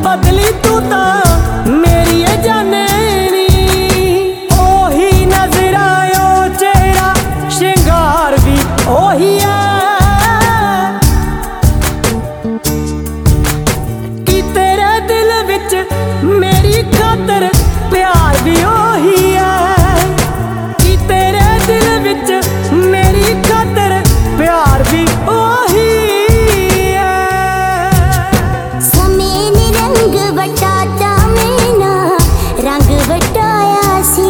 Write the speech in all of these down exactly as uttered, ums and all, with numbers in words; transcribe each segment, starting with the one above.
बदली तू ता मेरी जाने नी। ओही नजर आयो चेहरा श्रृंगार भी ओही है कि तेरे दिल विच मेरी खातर प्यार भी ओही है कि तेरे दिल विच मेरी खातर प्यार भी ओही है। समय ने रंग वटाता मैना रंग वटाया सी।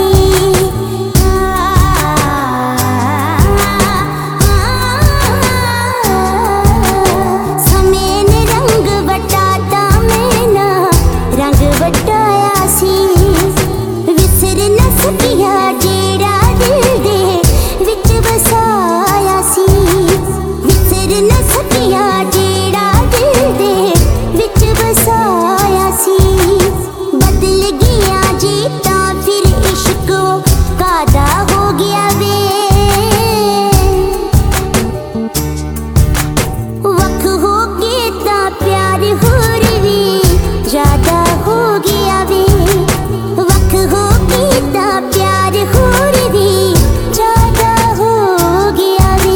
समय ने रंग वटाता मैना रंग वटाया सी। विसर न सकिया जेड़ा दिल दे विच वसाया सी। विसर न सकिया जेड़ा दिल दे विच वसाया सी। बदल गया जी तां फिर इश्क कादा हो गया वे। वख हो के तां प्यार होर भी ज्यादा हो गया वे। वख हो के तां प्यार होर भी ज्यादा हो गया वे।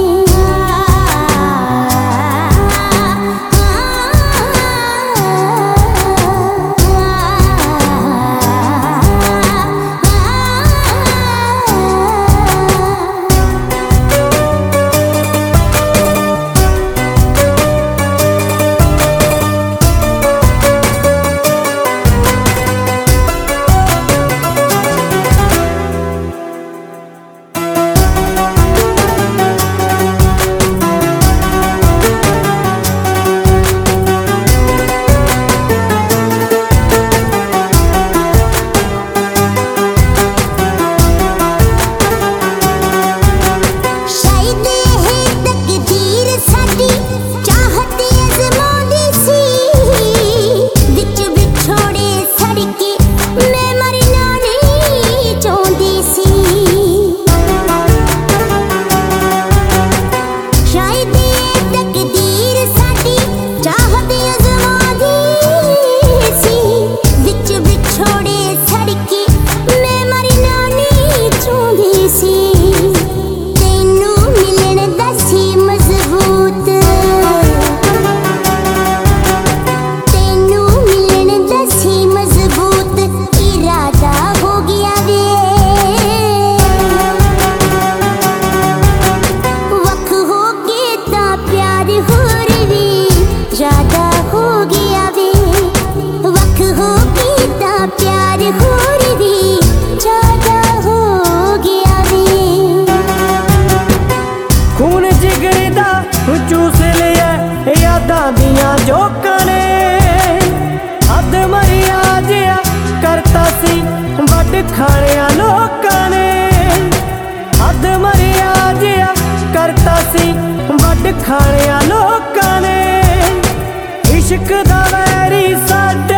शायद यह तकदीर साडी चाहत अज़माउंदी सी। विच विछोड़े सड़के मैं मरना नहीं चाहुंदी सी। शायद यह तकदीर साडी चाहत अज़माउंदी सी। विच विछोड़े सड़के मैं मरना नहीं चाहुंदी सी। तेनू मिलन दा सी मजबूत तेनू मिलन दा सी मजबूत इरादा हो गया वे। वख हो के तां प्यार होर भी ज्यादा हो गया वे। वख हो के तां प्यार होर भी ज्यादा हो गया वे। खून जिगर दा चूस लिया यादां दियां जोकां ने। हद मरिया जिया करता सी वड खाणिया लोकां ने। हद मरिया जिया करता सी वड खाणिया लोकां ने। इश्क दा वैरी साडे